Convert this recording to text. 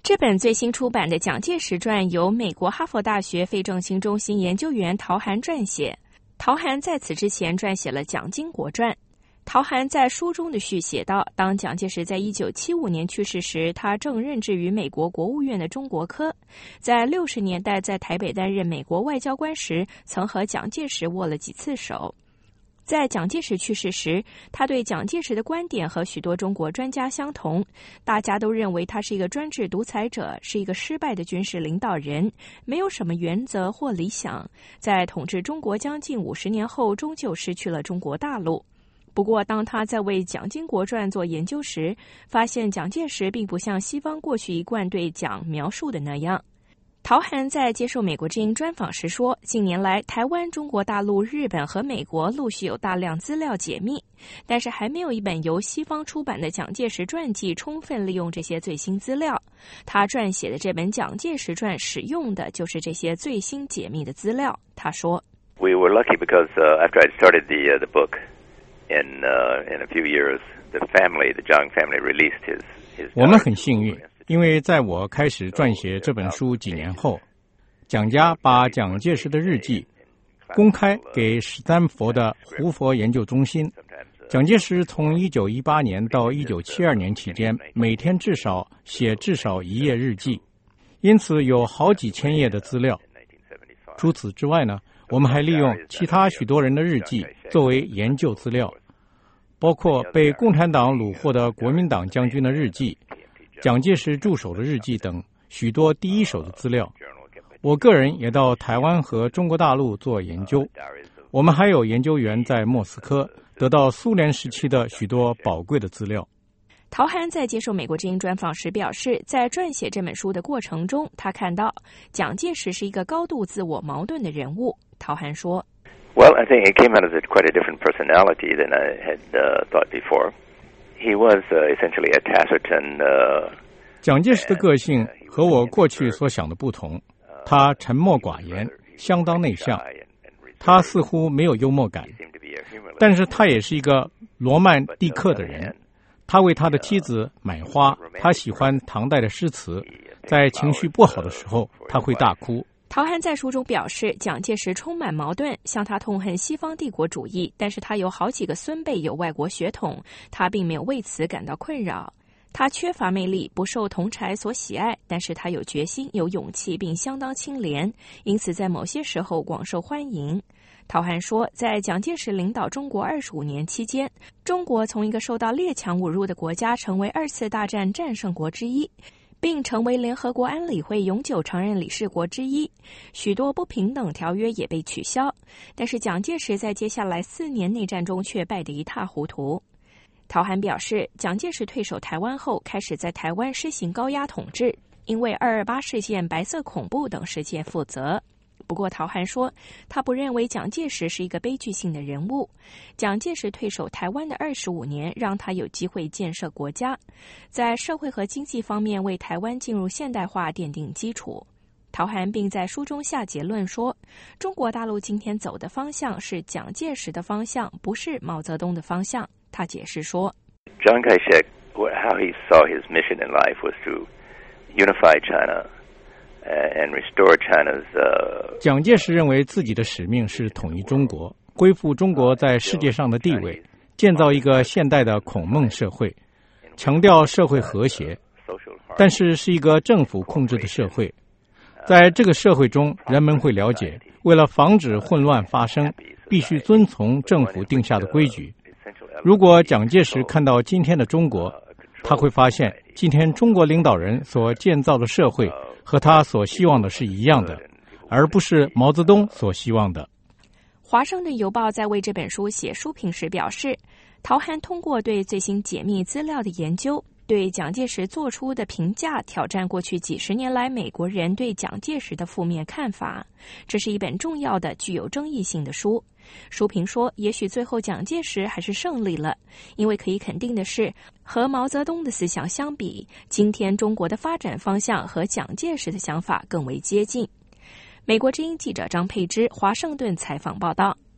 这本最新出版的蒋介石传由美国哈佛大学费正清中心研究员陶涵撰写。陶涵在此之前撰写了蒋经国传。陶涵在书中的序写道，当蒋介石在1975年去世时，他正任职于美国国务院的中国科。在60年代在台北担任美国外交官时，曾和蒋介石握了几次手。在蒋介石去世时，他对蒋介石的观点和许多中国专家相同，大家都认为他是一个专制独裁者，是一个失败的军事领导人，没有什么原则或理想，在统治中国将近50年后，终究失去了中国大陆。不过当他在为蒋经国传做研究时，发现蒋介石并不像西方过去一贯对蒋描述的那样。陶涵在接受美国之音专访时说，近年来台湾、中国大陆、日本和美国陆续有大量资料解密，但是还没有一本由西方出版的蒋介石传记充分利用这些最新资料。他撰写的这本蒋介石传使用的就是这些最新解密的资料。他说 We were lucky because after I started the book in a few years, the Jiang family released his 我们很幸运，因为在我开始撰写这本书几年后，蒋家把蒋介石的日记公开给史丹佛的胡佛研究中心。蒋介石从1918年到1972年期间，每天至少写至少1页日记，因此有好几千页的资料。除此之外呢，我们还利用其他许多人的日记作为研究资料，包括被共产党虏获的国民党将军的日记、蒋介石助手的日记等许多第一手的资料。我个人也到台湾和中国大陆做研究，我们还有研究员在莫斯科得到苏联时期的许多宝贵的资料。 陶涵在接受美国之音专访时表示，在撰写这本书的过程中，他看到蒋介石是一个高度自我矛盾的人物。陶涵说 Well, I think it came out as quite a different personality than I had thought before. He was essentially a taciturn. 蒋介石的个性和我过去所想的不同，他沉默寡言，相当内向，他似乎没有幽默感，但是他也是一个罗曼蒂克的人。他为他的妻子买花，他喜欢唐代的诗词，在情绪不好的时候他会大哭。 陶涵在书中表示，蒋介石充满矛盾，像他痛恨西方帝国主义，但是他有好几个孙辈有外国血统，他并没有为此感到困扰。他缺乏魅力，不受同儕所喜爱，但是他有决心、有勇气，并相当清廉，因此在某些时候广受欢迎。陶涵说，在蒋介石领导中国25年期间，中国从一个受到列强侮辱的国家成为2次大战战胜国之一，并成为联合国安理会永久常任理事国之一，许多不平等条约也被取消。但是蒋介石在接下来4年内战中却败得一塌糊涂。陶涵表示，蒋介石退守台湾后，开始在台湾施行高压统治，因为228事件、白色恐怖等事件负责。不过陶涵说，他不认为蒋介石是一个悲剧性的人物。蒋介石退守台湾的25年，让他有机会建设国家，在社会和经济方面为台湾进入现代化奠定基础。陶涵并在书中下结论说，中国大陆今天走的方向是蒋介石的方向，不是毛泽东的方向。他解释说 Chiang Kai-shek, how he saw his mission in life was to unify China.And restore China's, 蒋介石认为自己的使命是统一中国，恢复中国在世界上的地位，建造一个现代的孔孟社会，强调社会和谐，但是是一个政府控制的社会。在这个社会中，人们会了解，为了防止混乱发生，必须遵从政府定下的规矩。如果蒋介石看到今天的中国，他会发现今天中国领导人所建造的社会和他所希望的是一样的，而不是毛泽东所希望的。 华盛顿邮报在为这本书写书评时表示，陶涵通过对最新解密资料的研究，对蒋介石做出的评价挑战过去几十年来美国人对蒋介石的负面看法。这是一本重要的、具有争议性的书。书评说，也许最后蒋介石还是胜利了，因为可以肯定的是，和毛泽东的思想相比，今天中国的发展方向和蒋介石的想法更为接近。美国之音记者张佩芝，华盛顿采访报道。